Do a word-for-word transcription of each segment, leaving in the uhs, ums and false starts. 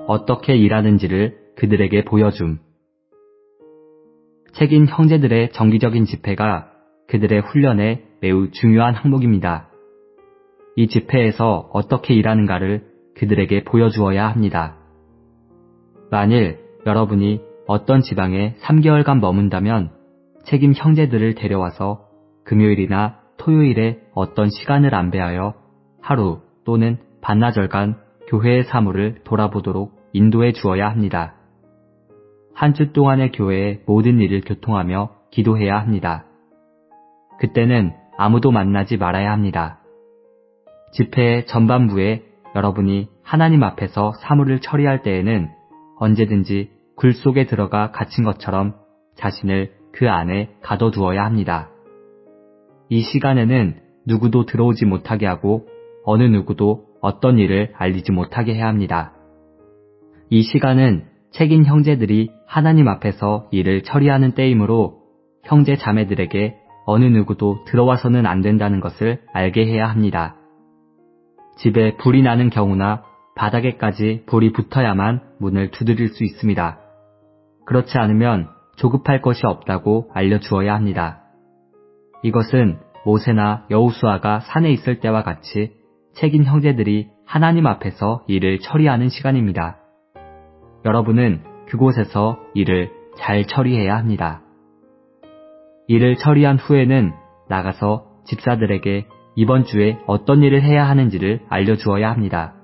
어떻게 일하는지를 그들에게 보여줌. 책임 형제들의 정기적인 집회가 그들의 훈련에 매우 중요한 항목입니다. 이 집회에서 어떻게 일하는가를 그들에게 보여주어야 합니다. 만일 여러분이 어떤 지방에 삼 개월간 머문다면 책임 형제들을 데려와서 금요일이나 토요일에 어떤 시간을 안배하여 하루 또는 반나절간 교회의 사물을 돌아보도록 인도해 주어야 합니다. 한 주 동안의 교회의 모든 일을 교통하며 기도해야 합니다. 그때는 아무도 만나지 말아야 합니다. 집회의 전반부에 여러분이 하나님 앞에서 사물을 처리할 때에는 언제든지 굴 속에 들어가 갇힌 것처럼 자신을 그 안에 가둬두어야 합니다. 이 시간에는 누구도 들어오지 못하게 하고 어느 누구도 어떤 일을 알리지 못하게 해야 합니다. 이 시간은 책임 형제들이 하나님 앞에서 일을 처리하는 때이므로 형제 자매들에게 어느 누구도 들어와서는 안 된다는 것을 알게 해야 합니다. 집에 불이 나는 경우나 바닥에까지 불이 붙어야만 문을 두드릴 수 있습니다. 그렇지 않으면 조급할 것이 없다고 알려주어야 합니다. 이것은 모세나 여호수아가 산에 있을 때와 같이 책임 형제들이 하나님 앞에서 일을 처리하는 시간입니다. 여러분은 그곳에서 일을 잘 처리해야 합니다. 일을 처리한 후에는 나가서 집사들에게 이번 주에 어떤 일을 해야 하는지를 알려주어야 합니다.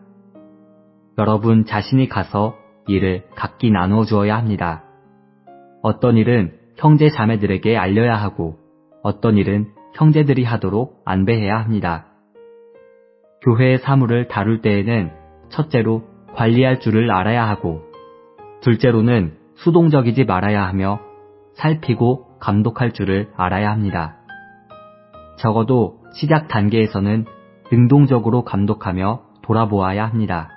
여러분 자신이 가서 일을 각기 나누어 주어야 합니다. 어떤 일은 형제 자매들에게 알려야 하고 어떤 일은 형제들이 하도록 안배해야 합니다. 교회의 사물을 다룰 때에는 첫째로 관리할 줄을 알아야 하고 둘째로는 수동적이지 말아야 하며 살피고 감독할 줄을 알아야 합니다. 적어도 시작 단계에서는 능동적으로 감독하며 돌아보아야 합니다.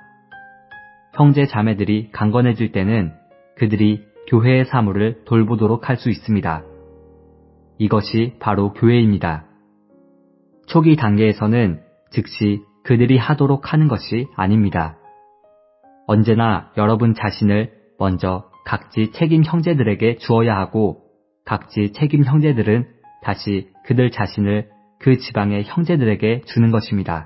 형제 자매들이 강건해질 때는 그들이 교회의 사물을 돌보도록 할 수 있습니다. 이것이 바로 교회입니다. 초기 단계에서는 즉시 그들이 하도록 하는 것이 아닙니다. 언제나 여러분 자신을 먼저 각지 책임 형제들에게 주어야 하고 각지 책임 형제들은 다시 그들 자신을 그 지방의 형제들에게 주는 것입니다.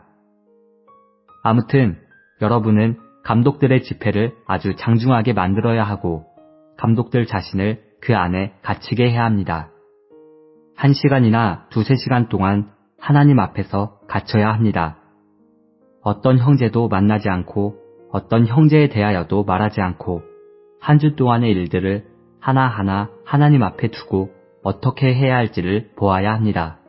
아무튼 여러분은 감독들의 집회를 아주 장중하게 만들어야 하고 감독들 자신을 그 안에 갇히게 해야 합니다. 한 시간이나 두세 시간 동안 하나님 앞에서 갇혀야 합니다. 어떤 형제도 만나지 않고 어떤 형제에 대하여도 말하지 않고 한 주 동안의 일들을 하나하나 하나님 앞에 두고 어떻게 해야 할지를 보아야 합니다.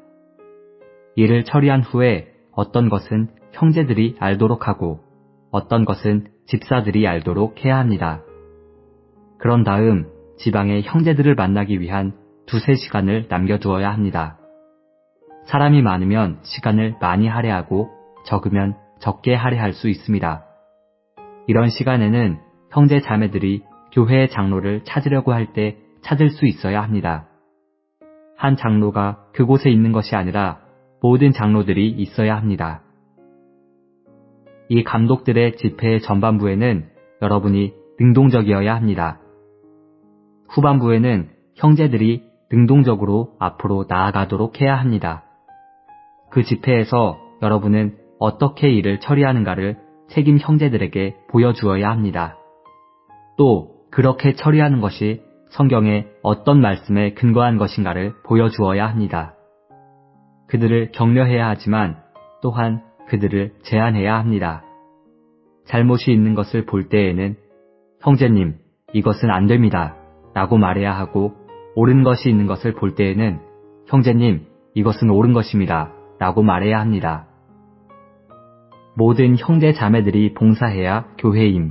일을 처리한 후에 어떤 것은 형제들이 알도록 하고 어떤 것은 집사들이 알도록 해야 합니다. 그런 다음 지방의 형제들을 만나기 위한 두세 시간을 남겨두어야 합니다. 사람이 많으면 시간을 많이 할애하고 적으면 적게 할애할 수 있습니다. 이런 시간에는 형제 자매들이 교회의 장로를 찾으려고 할 때 찾을 수 있어야 합니다. 한 장로가 그곳에 있는 것이 아니라 모든 장로들이 있어야 합니다. 이 감독들의 집회의 전반부에는 여러분이 능동적이어야 합니다. 후반부에는 형제들이 능동적으로 앞으로 나아가도록 해야 합니다. 그 집회에서 여러분은 어떻게 일을 처리하는가를 책임 형제들에게 보여주어야 합니다. 또 그렇게 처리하는 것이 성경의 어떤 말씀에 근거한 것인가를 보여주어야 합니다. 그들을 격려해야 하지만 또한 그들을 제한해야 합니다. 잘못이 있는 것을 볼 때에는 형제님, 이것은 안 됩니다. 라고 말해야 하고 옳은 것이 있는 것을 볼 때에는 형제님, 이것은 옳은 것입니다. 라고 말해야 합니다. 모든 형제 자매들이 봉사해야 교회임.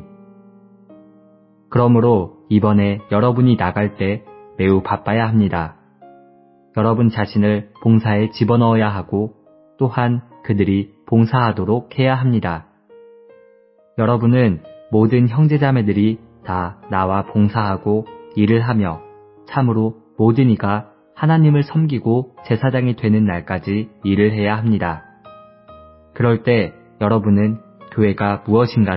그러므로 이번에 여러분이 나갈 때 매우 바빠야 합니다. 여러분 자신을 봉사에 집어넣어야 하고 또한 그들이 봉사하도록 해야 합니다. 여러분은 모든 형제자매들이 다 나와 봉사하고 일을 하며 참으로 모든 이가 하나님을 섬기고 제사장이 되는 날까지 일을 해야 합니다. 그럴 때 여러분은 교회가 무엇인가를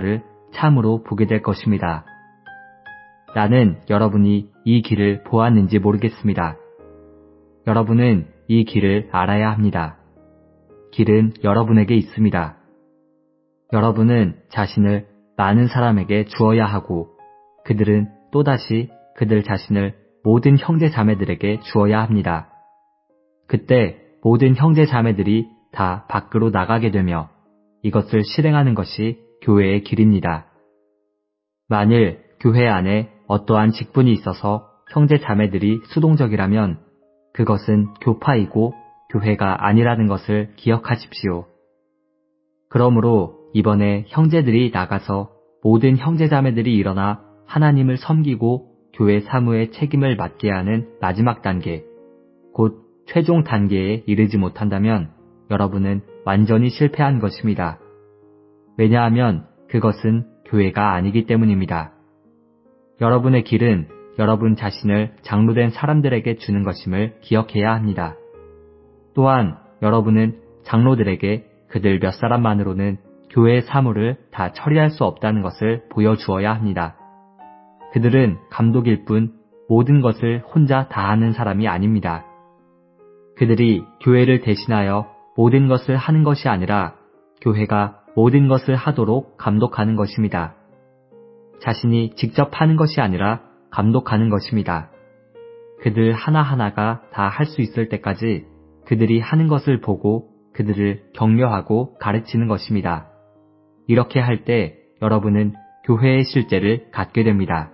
참으로 보게 될 것입니다. 나는 여러분이 이 길을 보았는지 모르겠습니다. 여러분은 이 길을 알아야 합니다. 길은 여러분에게 있습니다. 여러분은 자신을 많은 사람에게 주어야 하고 그들은 또다시 그들 자신을 모든 형제 자매들에게 주어야 합니다. 그때 모든 형제 자매들이 다 밖으로 나가게 되며 이것을 실행하는 것이 교회의 길입니다. 만일 교회 안에 어떠한 직분이 있어서 형제 자매들이 수동적이라면 그것은 교파이고 교회가 아니라는 것을 기억하십시오. 그러므로 이번에 형제들이 나가서 모든 형제 자매들이 일어나 하나님을 섬기고 교회 사무의 책임을 맡게 하는 마지막 단계, 곧 최종 단계에 이르지 못한다면 여러분은 완전히 실패한 것입니다. 왜냐하면 그것은 교회가 아니기 때문입니다. 여러분의 길은 여러분 자신을 장로된 사람들에게 주는 것임을 기억해야 합니다. 또한 여러분은 장로들에게 그들 몇 사람만으로는 교회의 사무를 다 처리할 수 없다는 것을 보여주어야 합니다. 그들은 감독일 뿐 모든 것을 혼자 다 하는 사람이 아닙니다. 그들이 교회를 대신하여 모든 것을 하는 것이 아니라 교회가 모든 것을 하도록 감독하는 것입니다. 자신이 직접 하는 것이 아니라 감독하는 것입니다. 그들 하나하나가 다 할 수 있을 때까지 그들이 하는 것을 보고 그들을 격려하고 가르치는 것입니다. 이렇게 할 때 여러분은 교회의 실제를 갖게 됩니다.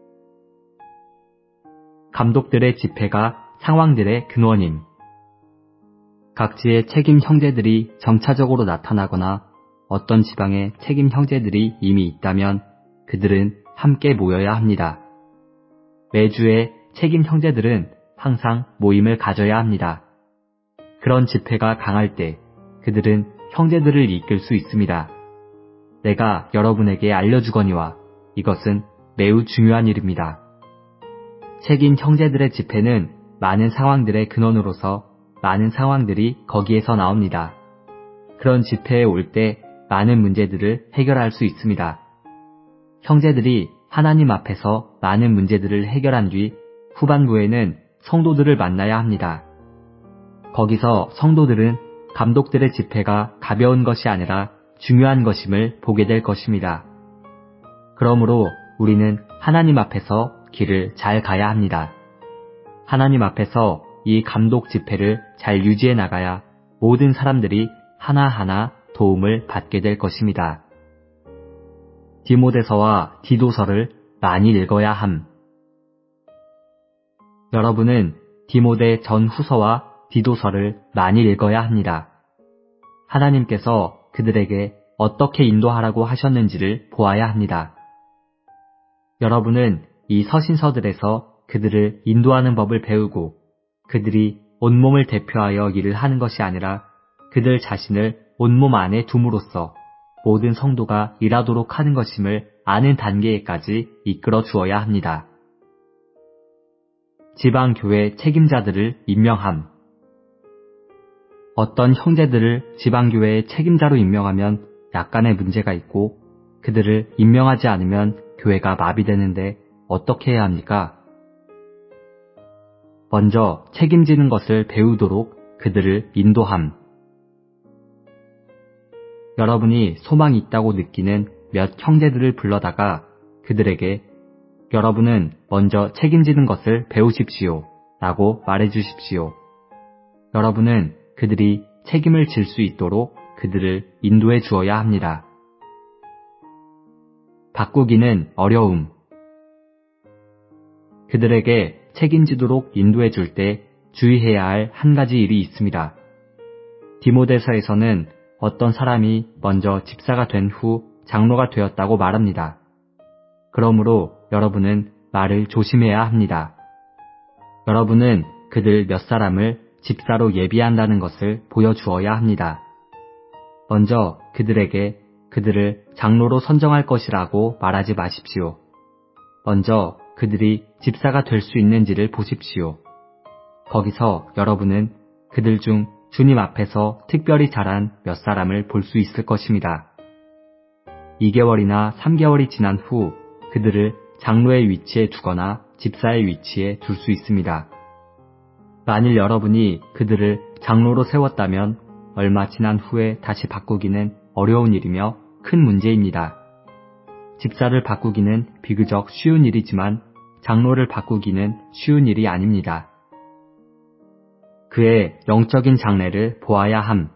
감독들의 집회가 상황들의 근원임. 각지의 책임 형제들이 점차적으로 나타나거나 어떤 지방에 책임 형제들이 이미 있다면 그들은 함께 모여야 합니다. 매주에 책임 형제들은 항상 모임을 가져야 합니다. 그런 집회가 강할 때 그들은 형제들을 이끌 수 있습니다. 내가 여러분에게 알려주거니와 이것은 매우 중요한 일입니다. 책임 형제들의 집회는 많은 상황들의 근원으로서 많은 상황들이 거기에서 나옵니다. 그런 집회에 올 때 많은 문제들을 해결할 수 있습니다. 형제들이 하나님 앞에서 많은 문제들을 해결한 뒤 후반부에는 성도들을 만나야 합니다. 거기서 성도들은 감독들의 집회가 가벼운 것이 아니라 중요한 것임을 보게 될 것입니다. 그러므로 우리는 하나님 앞에서 길을 잘 가야 합니다. 하나님 앞에서 이 감독 집회를 잘 유지해 나가야 모든 사람들이 하나하나 도움을 받게 될 것입니다. 디모데서와 디도서를 많이 읽어야 함. 여러분은 디모데 전후서와 디도서를 많이 읽어야 합니다. 하나님께서 그들에게 어떻게 인도하라고 하셨는지를 보아야 합니다. 여러분은 이 서신서들에서 그들을 인도하는 법을 배우고 그들이 온몸을 대표하여 일을 하는 것이 아니라 그들 자신을 온몸 안에 둠으로써 모든 성도가 일하도록 하는 것임을 아는 단계에까지 이끌어 주어야 합니다. 지방교회 책임자들을 임명함. 어떤 형제들을 지방교회의 책임자로 임명하면 약간의 문제가 있고 그들을 임명하지 않으면 교회가 마비되는데 어떻게 해야 합니까? 먼저 책임지는 것을 배우도록 그들을 인도함. 여러분이 소망이 있다고 느끼는 몇 형제들을 불러다가 그들에게 여러분은 먼저 책임지는 것을 배우십시오 라고 말해주십시오. 여러분은 그들이 책임을 질 수 있도록 그들을 인도해 주어야 합니다. 바꾸기는 어려움. 그들에게 책임지도록 인도해 줄 때 주의해야 할 한 가지 일이 있습니다. 디모데서에서는 어떤 사람이 먼저 집사가 된 후 장로가 되었다고 말합니다. 그러므로 여러분은 말을 조심해야 합니다. 여러분은 그들 몇 사람을 집사로 예비한다는 것을 보여주어야 합니다. 먼저 그들에게 그들을 장로로 선정할 것이라고 말하지 마십시오. 먼저 그들이 집사가 될 수 있는지를 보십시오. 거기서 여러분은 그들 중 주님 앞에서 특별히 자란 몇 사람을 볼 수 있을 것입니다. 이 개월이나 삼 개월이 지난 후 그들을 장로의 위치에 두거나 집사의 위치에 둘 수 있습니다. 만일 여러분이 그들을 장로로 세웠다면 얼마 지난 후에 다시 바꾸기는 어려운 일이며 큰 문제입니다. 집사를 바꾸기는 비교적 쉬운 일이지만 장로를 바꾸기는 쉬운 일이 아닙니다. 그의 영적인 장래를 보아야 함.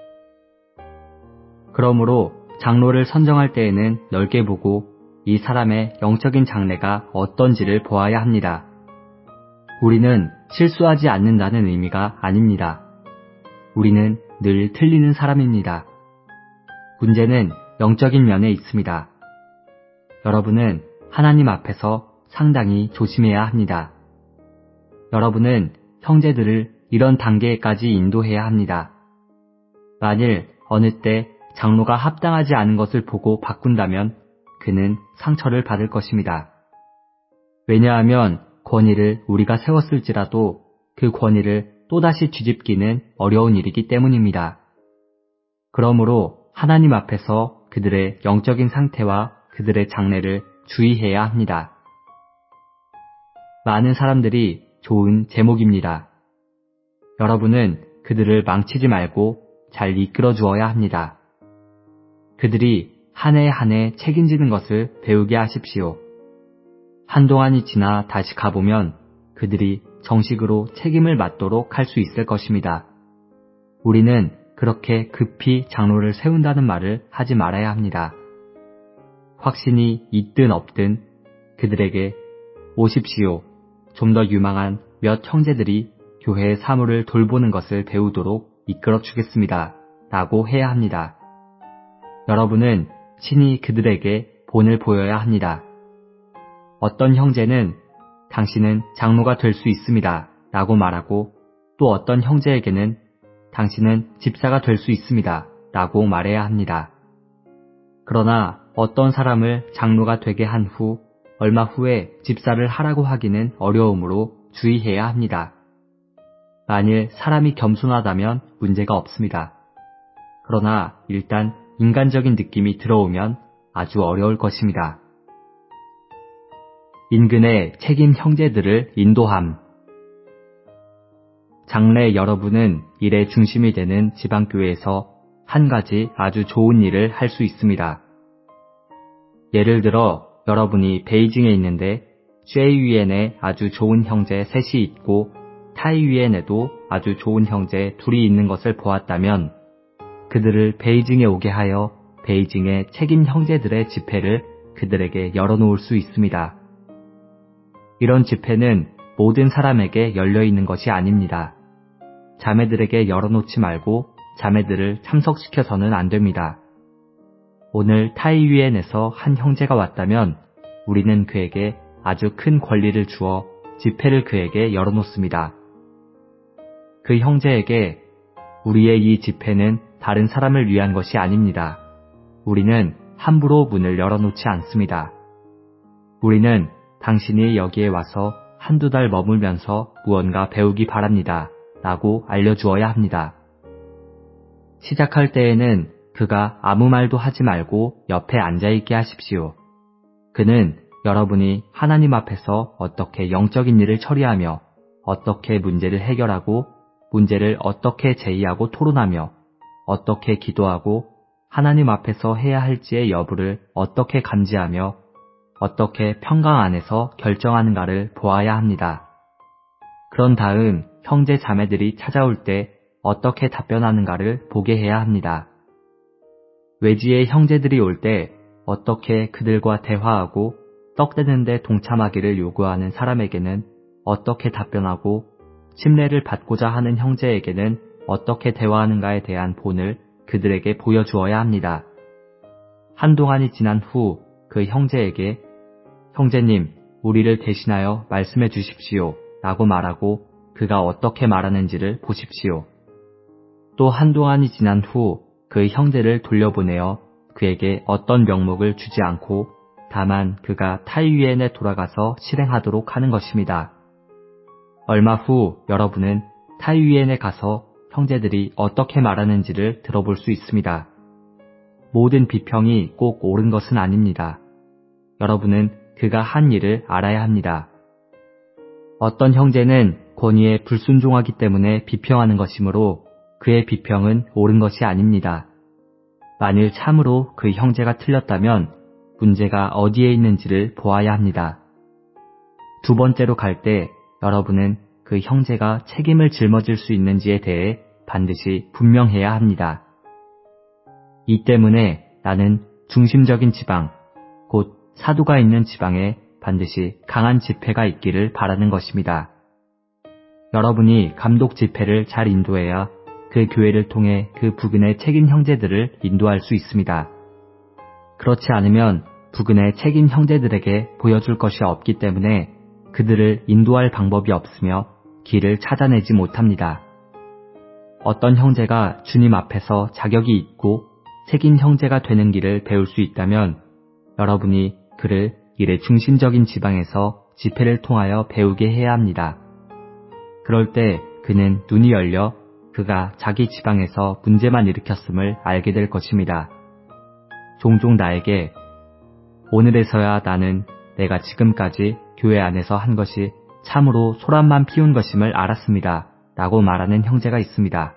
그러므로 장로를 선정할 때에는 넓게 보고 이 사람의 영적인 장래가 어떤지를 보아야 합니다. 우리는 실수하지 않는다는 의미가 아닙니다. 우리는 늘 틀리는 사람입니다. 문제는 영적인 면에 있습니다. 여러분은 하나님 앞에서 상당히 조심해야 합니다. 여러분은 형제들을 이런 단계까지 인도해야 합니다. 만일 어느 때 장로가 합당하지 않은 것을 보고 바꾼다면 그는 상처를 받을 것입니다. 왜냐하면 권위를 우리가 세웠을지라도 그 권위를 또다시 뒤집기는 어려운 일이기 때문입니다. 그러므로 하나님 앞에서 그들의 영적인 상태와 그들의 장래를 주의해야 합니다. 많은 사람들이 좋은 제목입니다. 여러분은 그들을 망치지 말고 잘 이끌어 주어야 합니다. 그들이 한 해 한 해 책임지는 것을 배우게 하십시오. 한동안이 지나 다시 가보면 그들이 정식으로 책임을 맡도록 할 수 있을 것입니다. 우리는 그렇게 급히 장로를 세운다는 말을 하지 말아야 합니다. 확신이 있든 없든 그들에게 오십시오. 좀 더 유망한 몇 형제들이 교회의 사물을 돌보는 것을 배우도록 이끌어 주겠습니다. 라고 해야 합니다. 여러분은 친히 그들에게 본을 보여야 합니다. 어떤 형제는 당신은 장로가 될 수 있습니다. 라고 말하고 또 어떤 형제에게는 당신은 집사가 될 수 있습니다. 라고 말해야 합니다. 그러나 어떤 사람을 장로가 되게 한 후 얼마 후에 집사를 하라고 하기는 어려우므로 주의해야 합니다. 만일 사람이 겸손하다면 문제가 없습니다. 그러나 일단 인간적인 느낌이 들어오면 아주 어려울 것입니다. 인근의 책임 형제들을 인도함. 장래 여러분은 일의 중심이 되는 지방교회에서 한 가지 아주 좋은 일을 할 수 있습니다. 예를 들어 여러분이 베이징에 있는데 쉐이위엔에 아주 좋은 형제 셋이 있고 타이위엔에도 아주 좋은 형제 둘이 있는 것을 보았다면 그들을 베이징에 오게 하여 베이징의 책임 형제들의 집회를 그들에게 열어놓을 수 있습니다. 이런 집회는 모든 사람에게 열려있는 것이 아닙니다. 자매들에게 열어놓지 말고 자매들을 참석시켜서는 안 됩니다. 오늘 타이위엔에서 한 형제가 왔다면 우리는 그에게 아주 큰 권리를 주어 집회를 그에게 열어놓습니다. 그 형제에게 우리의 이 집회는 다른 사람을 위한 것이 아닙니다. 우리는 함부로 문을 열어놓지 않습니다. 우리는 당신이 여기에 와서 한두 달 머물면서 무언가 배우기 바랍니다. 라고 알려주어야 합니다. 시작할 때에는 그가 아무 말도 하지 말고 옆에 앉아있게 하십시오. 그는 여러분이 하나님 앞에서 어떻게 영적인 일을 처리하며 어떻게 문제를 해결하고 문제를 어떻게 제의하고 토론하며 어떻게 기도하고 하나님 앞에서 해야 할지의 여부를 어떻게 감지하며 어떻게 평강 안에서 결정하는가를 보아야 합니다. 그런 다음 형제 자매들이 찾아올 때 어떻게 답변하는가를 보게 해야 합니다. 외지의 형제들이 올 때 어떻게 그들과 대화하고 떡대는데 동참하기를 요구하는 사람에게는 어떻게 답변하고 침례를 받고자 하는 형제에게는 어떻게 대화하는가에 대한 본을 그들에게 보여주어야 합니다. 한동안이 지난 후 그 형제에게 형제님, 우리를 대신하여 말씀해 주십시오. 라고 말하고 그가 어떻게 말하는지를 보십시오. 또 한동안이 지난 후 그 형제를 돌려보내어 그에게 어떤 명목을 주지 않고 다만 그가 타이위엔에 돌아가서 실행하도록 하는 것입니다. 얼마 후 여러분은 타이위엔에 가서 형제들이 어떻게 말하는지를 들어볼 수 있습니다. 모든 비평이 꼭 옳은 것은 아닙니다. 여러분은 그가 한 일을 알아야 합니다. 어떤 형제는 권위에 불순종하기 때문에 비평하는 것이므로 그의 비평은 옳은 것이 아닙니다. 만일 참으로 그 형제가 틀렸다면 문제가 어디에 있는지를 보아야 합니다. 두 번째로 갈 때 여러분은 그 형제가 책임을 짊어질 수 있는지에 대해 반드시 분명해야 합니다. 이 때문에 나는 중심적인 지방, 곧 사도가 있는 지방에 반드시 강한 집회가 있기를 바라는 것입니다. 여러분이 감독 집회를 잘 인도해야 그 교회를 통해 그 부근의 책임 형제들을 인도할 수 있습니다. 그렇지 않으면 부근의 책임 형제들에게 보여줄 것이 없기 때문에 그들을 인도할 방법이 없으며 길을 찾아내지 못합니다. 어떤 형제가 주님 앞에서 자격이 있고 책임 형제가 되는 길을 배울 수 있다면 여러분이 그를 일의 중심적인 지방에서 집회를 통하여 배우게 해야 합니다. 그럴 때 그는 눈이 열려 그가 자기 지방에서 문제만 일으켰음을 알게 될 것입니다. 종종 나에게 오늘에서야 나는 내가 지금까지 교회 안에서 한 것이 참으로 소란만 피운 것임을 알았습니다. 라고 말하는 형제가 있습니다.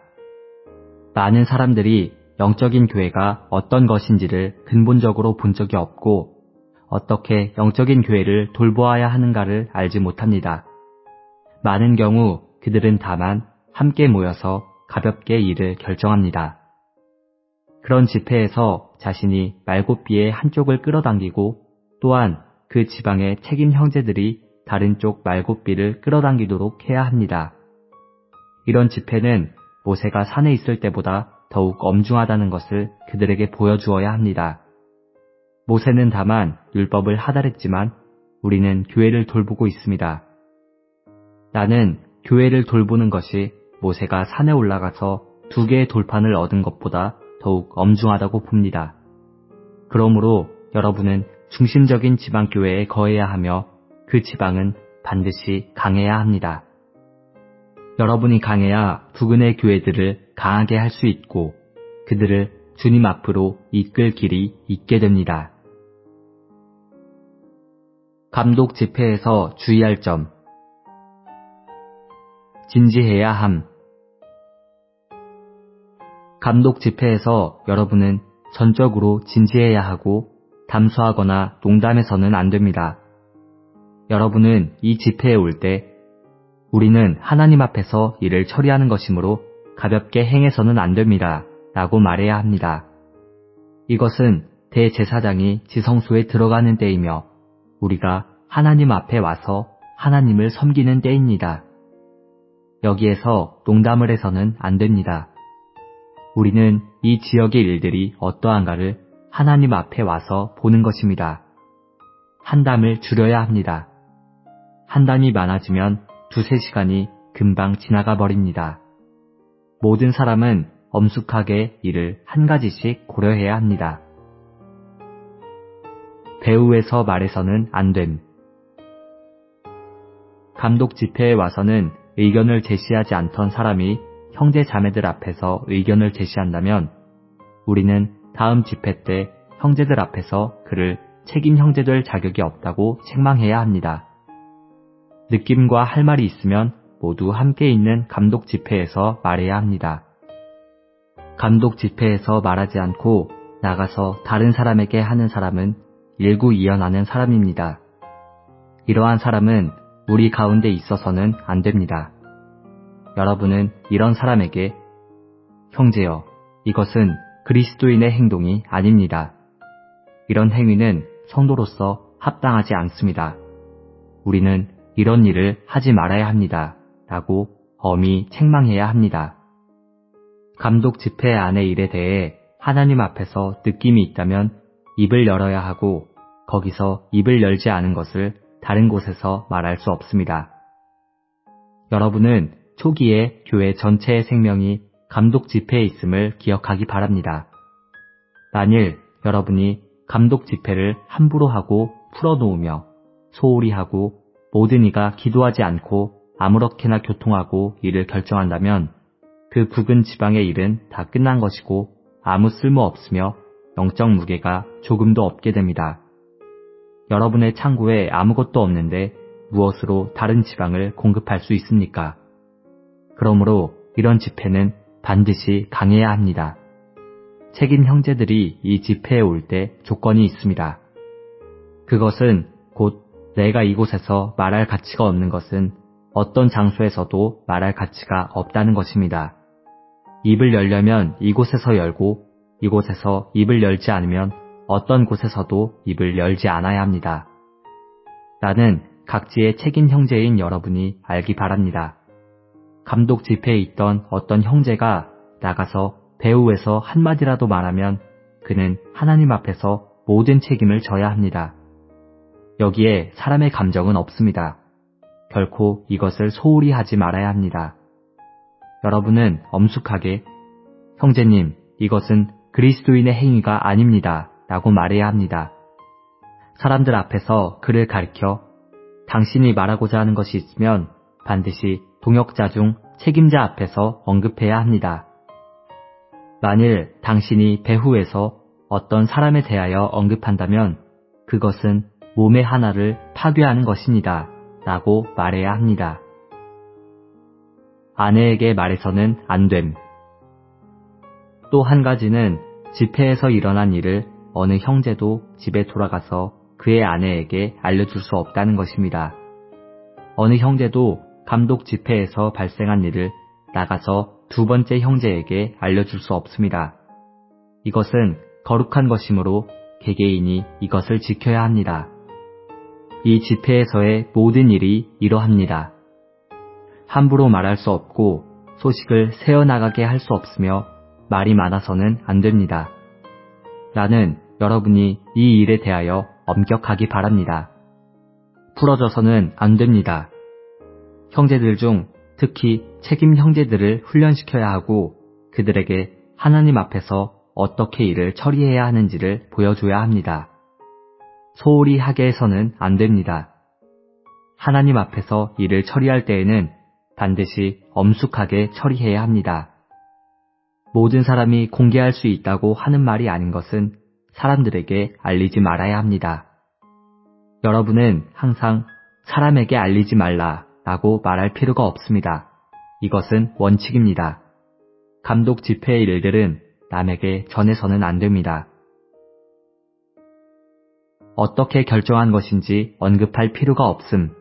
많은 사람들이 영적인 교회가 어떤 것인지를 근본적으로 본 적이 없고 어떻게 영적인 교회를 돌보아야 하는가를 알지 못합니다. 많은 경우 그들은 다만 함께 모여서 가볍게 일을 결정합니다. 그런 집회에서 자신이 말굽비의 한쪽을 끌어당기고 또한 그 지방의 책임 형제들이 다른 쪽 말굽비를 끌어당기도록 해야 합니다. 이런 집회는 모세가 산에 있을 때보다 더욱 엄중하다는 것을 그들에게 보여주어야 합니다. 모세는 다만 율법을 하달했지만 우리는 교회를 돌보고 있습니다. 나는 교회를 돌보는 것이 모세가 산에 올라가서 두 개의 돌판을 얻은 것보다 더욱 엄중하다고 봅니다. 그러므로 여러분은 중심적인 지방교회에 거해야 하며 그 지방은 반드시 강해야 합니다. 여러분이 강해야 부근의 교회들을 강하게 할 수 있고 그들을 주님 앞으로 이끌 길이 있게 됩니다. 감독 집회에서 주의할 점. 진지해야 함. 감독 집회에서 여러분은 전적으로 진지해야 하고 담소하거나 농담해서는 안 됩니다. 여러분은 이 집회에 올 때 우리는 하나님 앞에서 일을 처리하는 것이므로 가볍게 행해서는 안 됩니다. 라고 말해야 합니다. 이것은 대제사장이 지성소에 들어가는 때이며 우리가 하나님 앞에 와서 하나님을 섬기는 때입니다. 여기에서 농담을 해서는 안 됩니다. 우리는 이 지역의 일들이 어떠한가를 하나님 앞에 와서 보는 것입니다. 한담을 줄여야 합니다. 한담이 많아지면 두세 시간이 금방 지나가 버립니다. 모든 사람은 엄숙하게 이를 한 가지씩 고려해야 합니다. 배후에서 말해서는 안 됨. 감독 집회에 와서는 의견을 제시하지 않던 사람이 형제 자매들 앞에서 의견을 제시한다면 우리는 다음 집회 때 형제들 앞에서 그를 책임 형제 될 자격이 없다고 책망해야 합니다. 느낌과 할 말이 있으면 모두 함께 있는 감독 집회에서 말해야 합니다. 감독 집회에서 말하지 않고 나가서 다른 사람에게 하는 사람은 일구이연하는 사람입니다. 이러한 사람은 우리 가운데 있어서는 안 됩니다. 여러분은 이런 사람에게 형제여, 이것은 그리스도인의 행동이 아닙니다. 이런 행위는 성도로서 합당하지 않습니다. 우리는 이런 일을 하지 말아야 합니다. 라고 엄히 책망해야 합니다. 감독 집회 안의 일에 대해 하나님 앞에서 느낌이 있다면 입을 열어야 하고 거기서 입을 열지 않은 것을 다른 곳에서 말할 수 없습니다. 여러분은 초기에 교회 전체의 생명이 감독 집회에 있음을 기억하기 바랍니다. 만일 여러분이 감독 집회를 함부로 하고 풀어놓으며 소홀히 하고 모든 이가 기도하지 않고 아무렇게나 교통하고 일을 결정한다면 그 부근 지방의 일은 다 끝난 것이고 아무 쓸모 없으며 영적 무게가 조금도 없게 됩니다. 여러분의 창고에 아무것도 없는데 무엇으로 다른 지방을 공급할 수 있습니까? 그러므로 이런 집회는 반드시 강해야 합니다. 책임 형제들이 이 집회에 올 때 조건이 있습니다. 그것은 곧 내가 이곳에서 말할 가치가 없는 것은 어떤 장소에서도 말할 가치가 없다는 것입니다. 입을 열려면 이곳에서 열고 이곳에서 입을 열지 않으면 어떤 곳에서도 입을 열지 않아야 합니다. 나는 각지의 책임 형제인 여러분이 알기 바랍니다. 감독 집회에 있던 어떤 형제가 나가서 배후에서 한마디라도 말하면 그는 하나님 앞에서 모든 책임을 져야 합니다. 여기에 사람의 감정은 없습니다. 결코 이것을 소홀히 하지 말아야 합니다. 여러분은 엄숙하게 형제님, 이것은 그리스도인의 행위가 아닙니다 라고 말해야 합니다. 사람들 앞에서 그를 가리켜 당신이 말하고자 하는 것이 있으면 반드시 동역자 중 책임자 앞에서 언급해야 합니다. 만일 당신이 배후에서 어떤 사람에 대하여 언급한다면 그것은 몸의 하나를 파괴하는 것입니다 라고 말해야 합니다. 아내에게 말해서는 안 됨. 또 한 가지는 집회에서 일어난 일을 어느 형제도 집에 돌아가서 그의 아내에게 알려줄 수 없다는 것입니다. 어느 형제도 감독 집회에서 발생한 일을 나가서 두 번째 형제에게 알려줄 수 없습니다. 이것은 거룩한 것이므로 개개인이 이것을 지켜야 합니다. 이 집회에서의 모든 일이 이러합니다. 함부로 말할 수 없고 소식을 새어나가게 할 수 없으며 말이 많아서는 안 됩니다. 나는 여러분이 이 일에 대하여 엄격하기 바랍니다. 풀어져서는 안 됩니다. 형제들 중 특히 책임 형제들을 훈련시켜야 하고 그들에게 하나님 앞에서 어떻게 일을 처리해야 하는지를 보여줘야 합니다. 소홀히 하게 해서는 안 됩니다. 하나님 앞에서 일을 처리할 때에는 반드시 엄숙하게 처리해야 합니다. 모든 사람이 공개할 수 있다고 하는 말이 아닌 것은 사람들에게 알리지 말아야 합니다. 여러분은 항상 사람에게 알리지 말라 라고 말할 필요가 없습니다. 이것은 원칙입니다. 감독 집회의 일들은 남에게 전해서는 안 됩니다. 어떻게 결정한 것인지 언급할 필요가 없음.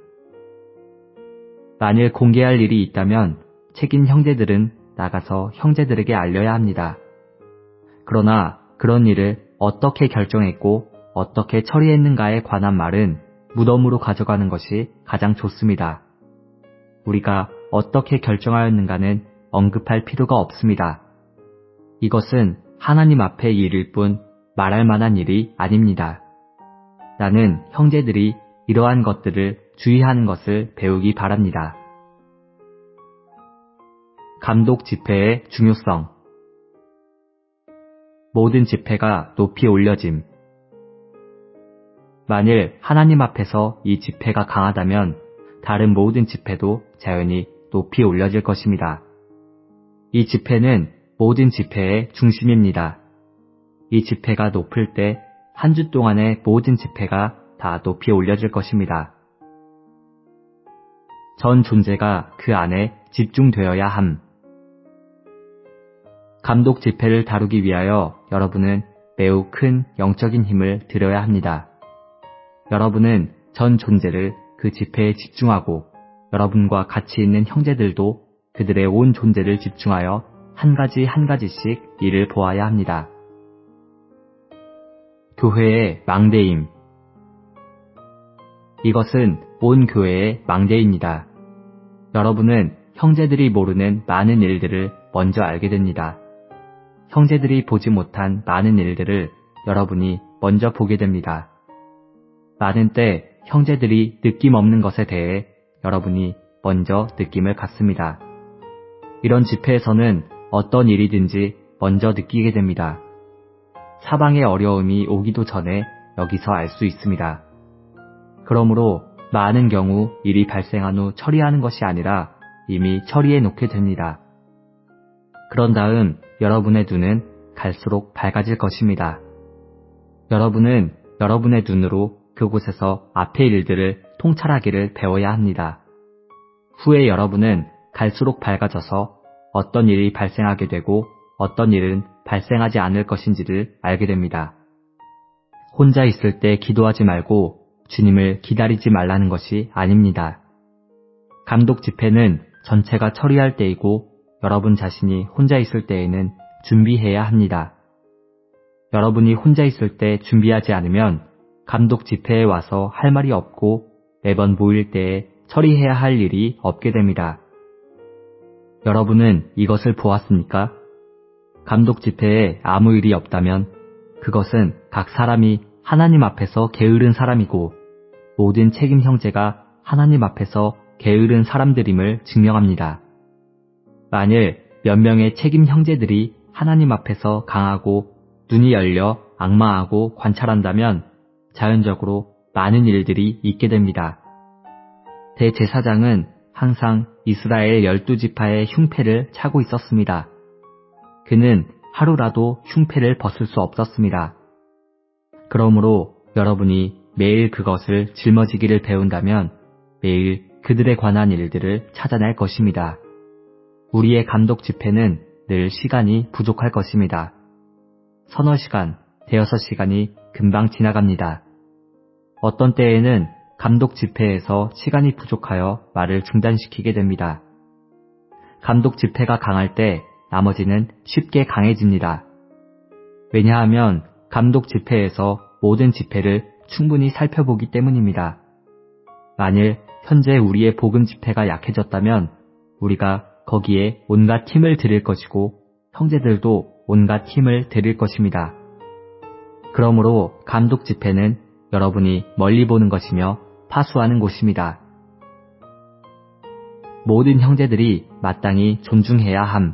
만일 공개할 일이 있다면 책임 형제들은 나가서 형제들에게 알려야 합니다. 그러나 그런 일을 어떻게 결정했고 어떻게 처리했는가에 관한 말은 무덤으로 가져가는 것이 가장 좋습니다. 우리가 어떻게 결정하였는가는 언급할 필요가 없습니다. 이것은 하나님 앞의 일일 뿐 말할 만한 일이 아닙니다. 나는 형제들이 이러한 것들을 주의하는 것을 배우기 바랍니다. 감독 집회의 중요성. 모든 집회가 높이 올려짐. 만일 하나님 앞에서 이 집회가 강하다면 다른 모든 집회도 자연히 높이 올려질 것입니다. 이 집회는 모든 집회의 중심입니다. 이 집회가 높을 때 한 주 동안의 모든 집회가 다 높이 올려질 것입니다. 전 존재가 그 안에 집중되어야 함. 감독 집회를 다루기 위하여 여러분은 매우 큰 영적인 힘을 들여야 합니다. 여러분은 전 존재를 그 집회에 집중하고 여러분과 같이 있는 형제들도 그들의 온 존재를 집중하여 한 가지 한 가지씩 일을 보아야 합니다. 교회의 망대임. 이것은 온 교회의 망대입니다. 여러분은 형제들이 모르는 많은 일들을 먼저 알게 됩니다. 형제들이 보지 못한 많은 일들을 여러분이 먼저 보게 됩니다. 많은 때 형제들이 느낌 없는 것에 대해 여러분이 먼저 느낌을 갖습니다. 이런 집회에서는 어떤 일이든지 먼저 느끼게 됩니다. 사방의 어려움이 오기도 전에 여기서 알 수 있습니다. 그러므로 많은 경우 일이 발생한 후 처리하는 것이 아니라 이미 처리해 놓게 됩니다. 그런 다음 여러분의 눈은 갈수록 밝아질 것입니다. 여러분은 여러분의 눈으로 그곳에서 앞의 일들을 통찰하기를 배워야 합니다. 후에 여러분은 갈수록 밝아져서 어떤 일이 발생하게 되고 어떤 일은 발생하지 않을 것인지를 알게 됩니다. 혼자 있을 때 기도하지 말고 주님을 기다리지 말라는 것이 아닙니다. 감독 집회는 전체가 처리할 때이고 여러분 자신이 혼자 있을 때에는 준비해야 합니다. 여러분이 혼자 있을 때 준비하지 않으면 감독 집회에 와서 할 말이 없고 매번 모일 때에 처리해야 할 일이 없게 됩니다. 여러분은 이것을 보았습니까? 감독 집회에 아무 일이 없다면 그것은 각 사람이 하나님 앞에서 게으른 사람이고 모든 책임 형제가 하나님 앞에서 게으른 사람들임을 증명합니다. 만일 몇 명의 책임 형제들이 하나님 앞에서 강하고 눈이 열려 악마하고 관찰한다면 자연적으로 많은 일들이 있게 됩니다. 대제사장은 항상 이스라엘 열두 지파의 흉패를 차고 있었습니다. 그는 하루라도 흉패를 벗을 수 없었습니다. 그러므로 여러분이 매일 그것을 짊어지기를 배운다면 매일 그들에 관한 일들을 찾아낼 것입니다. 우리의 감독 집회는 늘 시간이 부족할 것입니다. 서너 시간, 대여섯 시간이 금방 지나갑니다. 어떤 때에는 감독 집회에서 시간이 부족하여 말을 중단시키게 됩니다. 감독 집회가 강할 때 나머지는 쉽게 강해집니다. 왜냐하면 감독 집회에서 모든 집회를 충분히 살펴보기 때문입니다. 만일 현재 우리의 복음 집회가 약해졌다면 우리가 거기에 온갖 힘을 들일 것이고 형제들도 온갖 힘을 들일 것입니다. 그러므로 감독 집회는 여러분이 멀리 보는 것이며 파수하는 곳입니다. 모든 형제들이 마땅히 존중해야 함.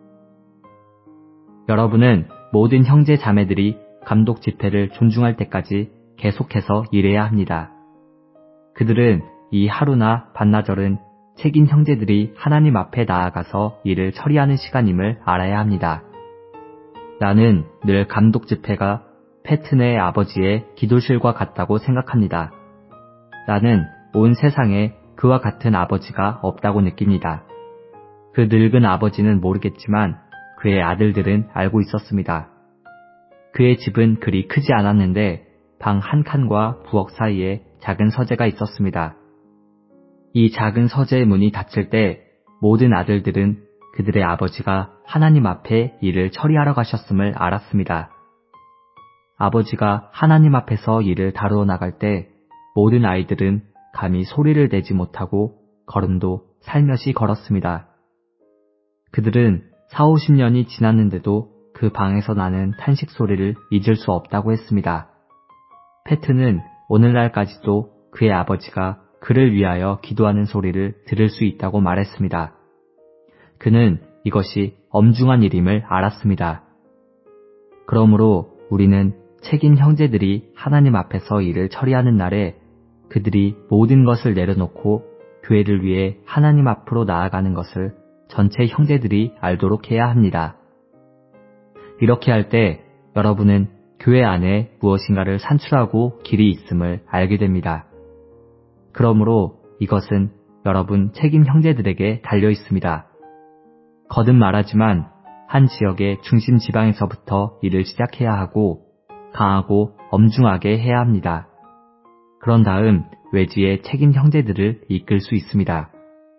여러분은 모든 형제 자매들이 감독 집회를 존중할 때까지 계속해서 일해야 합니다. 그들은 이 하루나 반나절은 책임 형제들이 하나님 앞에 나아가서 일을 처리하는 시간임을 알아야 합니다. 나는 늘 감독 집회가 패튼의 아버지의 기도실과 같다고 생각합니다. 나는 온 세상에 그와 같은 아버지가 없다고 느낍니다. 그 늙은 아버지는 모르겠지만 그의 아들들은 알고 있었습니다. 그의 집은 그리 크지 않았는데 방 한 칸과 부엌 사이에 작은 서재가 있었습니다. 이 작은 서재의 문이 닫힐 때 모든 아들들은 그들의 아버지가 하나님 앞에 일을 처리하러 가셨음을 알았습니다. 아버지가 하나님 앞에서 일을 다루어 나갈 때 모든 아이들은 감히 소리를 내지 못하고 걸음도 살며시 걸었습니다. 그들은 사오십 년이 지났는데도 그 방에서 나는 탄식 소리를 잊을 수 없다고 했습니다. 패트는 오늘날까지도 그의 아버지가 그를 위하여 기도하는 소리를 들을 수 있다고 말했습니다. 그는 이것이 엄중한 일임을 알았습니다. 그러므로 우리는 책임 형제들이 하나님 앞에서 일을 처리하는 날에 그들이 모든 것을 내려놓고 교회를 위해 하나님 앞으로 나아가는 것을 전체 형제들이 알도록 해야 합니다. 이렇게 할 때 여러분은 교회 안에 무엇인가를 산출하고 길이 있음을 알게 됩니다. 그러므로 이것은 여러분 책임 형제들에게 달려 있습니다. 거듭 말하지만 한 지역의 중심 지방에서부터 일을 시작해야 하고 강하고 엄중하게 해야 합니다. 그런 다음 외지의 책임 형제들을 이끌 수 있습니다.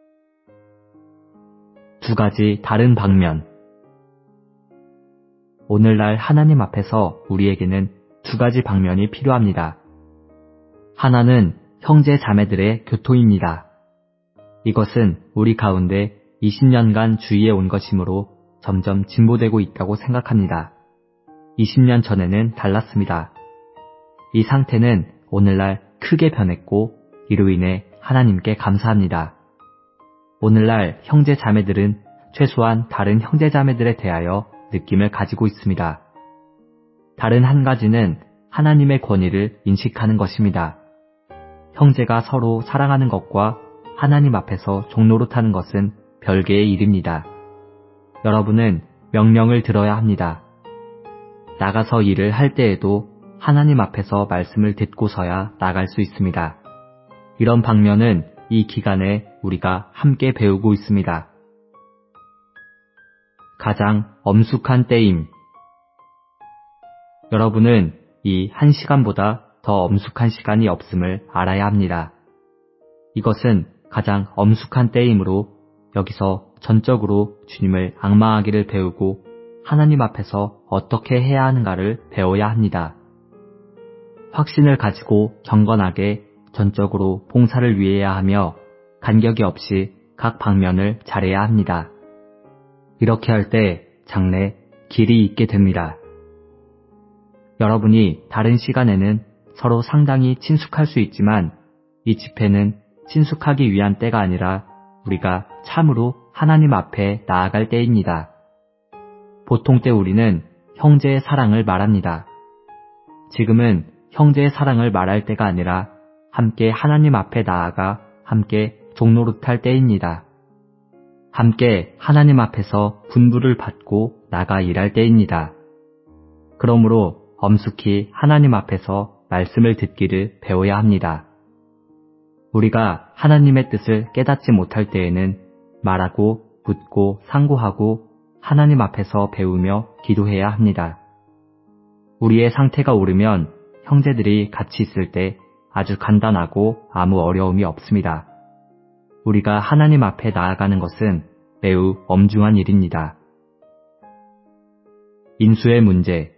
두 가지 다른 방면. 오늘날 하나님 앞에서 우리에게는 두 가지 방면이 필요합니다. 하나는 형제 자매들의 교통입니다. 이것은 우리 가운데 이십 년간 주의해 온 것이므로 점점 진보되고 있다고 생각합니다. 이십 년 전에는 달랐습니다. 이 상태는 오늘날 크게 변했고 이로 인해 하나님께 감사합니다. 오늘날 형제 자매들은 최소한 다른 형제 자매들에 대하여 느낌을 가지고 있습니다. 다른 한 가지는 하나님의 권위를 인식하는 것입니다. 형제가 서로 사랑하는 것과 하나님 앞에서 종노릇하는 것은 별개의 일입니다. 여러분은 명령을 들어야 합니다. 나가서 일을 할 때에도 하나님 앞에서 말씀을 듣고서야 나갈 수 있습니다. 이런 방면은 이 기간에 우리가 함께 배우고 있습니다. 가장 엄숙한 때임. 여러분은 이 한 시간보다 더 엄숙한 시간이 없음을 알아야 합니다. 이것은 가장 엄숙한 때이므로 여기서 전적으로 주님을 앙망하기를 배우고 하나님 앞에서 어떻게 해야 하는가를 배워야 합니다. 확신을 가지고 경건하게 전적으로 봉사를 위해야 하며 간격이 없이 각 방면을 잘해야 합니다. 이렇게 할 때 장래 길이 있게 됩니다. 여러분이 다른 시간에는 서로 상당히 친숙할 수 있지만 이 집회는 친숙하기 위한 때가 아니라 우리가 참으로 하나님 앞에 나아갈 때입니다. 보통 때 우리는 형제의 사랑을 말합니다. 지금은 형제의 사랑을 말할 때가 아니라 함께 하나님 앞에 나아가 함께 종노릇할 때입니다. 함께 하나님 앞에서 분부를 받고 나가 일할 때입니다. 그러므로 엄숙히 하나님 앞에서 말씀을 듣기를 배워야 합니다. 우리가 하나님의 뜻을 깨닫지 못할 때에는 말하고 묻고 상고하고 하나님 앞에서 배우며 기도해야 합니다. 우리의 상태가 오르면 형제들이 같이 있을 때 아주 간단하고 아무 어려움이 없습니다. 우리가 하나님 앞에 나아가는 것은 매우 엄중한 일입니다. 인수의 문제.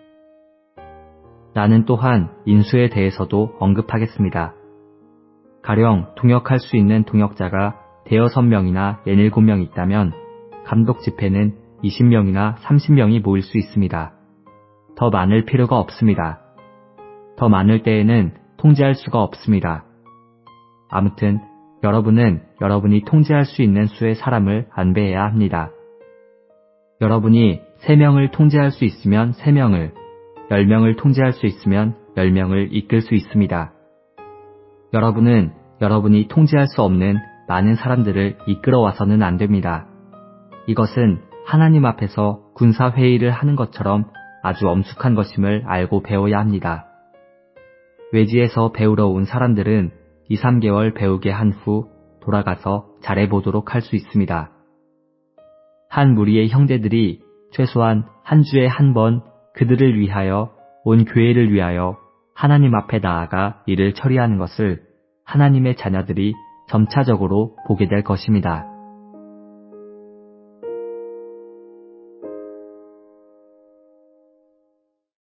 나는 또한 인수에 대해서도 언급하겠습니다. 가령 통역할 수 있는 통역자가 대여섯 명이나 예닐곱 명 있다면 감독 집회는 이십 명이나 삼십 명이 모일 수 있습니다. 더 많을 필요가 없습니다. 더 많을 때에는 통제할 수가 없습니다. 아무튼 여러분은 여러분이 통제할 수 있는 수의 사람을 안배해야 합니다. 여러분이 세 명을 통제할 수 있으면 세 명을, 열 명을 통제할 수 있으면 열 명을 이끌 수 있습니다. 여러분은 여러분이 통제할 수 없는 많은 사람들을 이끌어와서는 안 됩니다. 이것은 하나님 앞에서 군사회의를 하는 것처럼 아주 엄숙한 것임을 알고 배워야 합니다. 외지에서 배우러 온 사람들은 이, 삼 개월 배우게 한 후 돌아가서 잘해보도록 할 수 있습니다. 한 무리의 형제들이 최소한 한 주에 한 번 그들을 위하여 온 교회를 위하여 하나님 앞에 나아가 일을 처리하는 것을 하나님의 자녀들이 점차적으로 보게 될 것입니다.